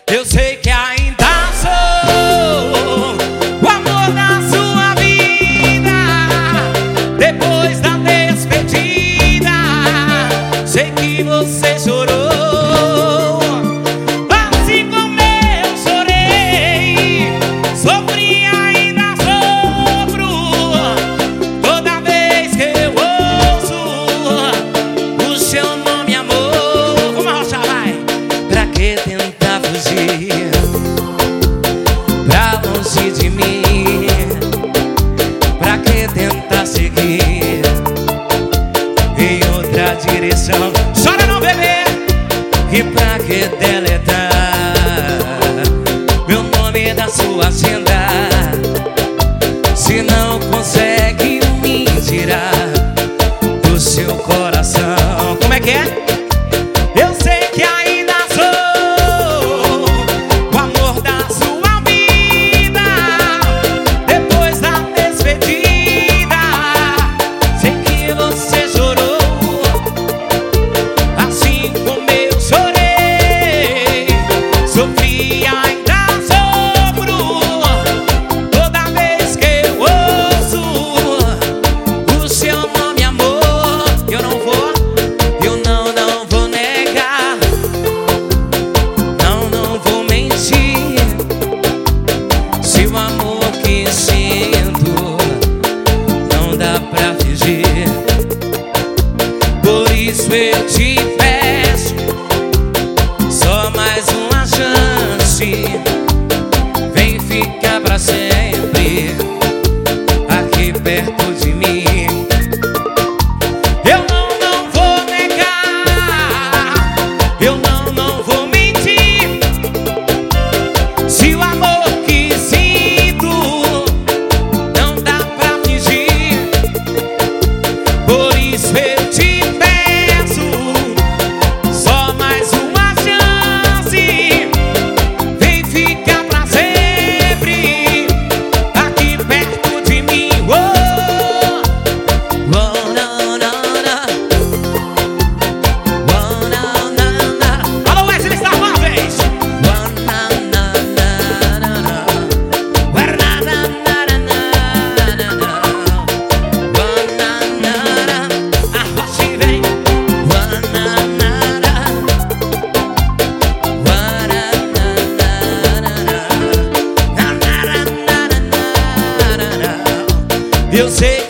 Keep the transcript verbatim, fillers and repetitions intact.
Eu sei que ainda sou o amor da sua vida. Depois da despedida, sei que você chorou, assim como eu chorei. Sofri, ainda sofro toda vez que eu ouço o seu nome, amor. Como a rocha vai. Pra que tentar fugir pra longe de mim? Pra que tentar seguir em outra direção? Chora não, bebê. E pra que deletar meu nome da sua agenda, se não consegue me tirar do seu coração? Como é que é? Eu sei que ainda sou o amor da sua vida. Depois da despedida, sei que você chorou, assim como eu chorei. Sofri, ainda sofro toda vez que eu ouço o seu nome, amor. Eu não vou, eu não, não vou negar, não, não vou mentir. Se o amor que sinto não dá pra fingir, por isso eu te peço só mais uma chance. Vem ficar pra sempre aqui perto de mim. Eu não, não vou negar, eu não, não vou mentir. Se o amor que sinto não dá pra fingir, por isso eu te peço só mais uma chance. Vem ficar pra sempre aqui perto de mim. Oh, oh, não, não, não. Oh, não, não, não. Alô, Wesley Star uma vez. Oh, não, não, não, não, não. Oh, não, não, não, não, não. Oh, não, não, não. A rocha vem. Oh, não, não, não. Oh, não, não, não, não. Na, na, na, na, na, na, na. Eu sei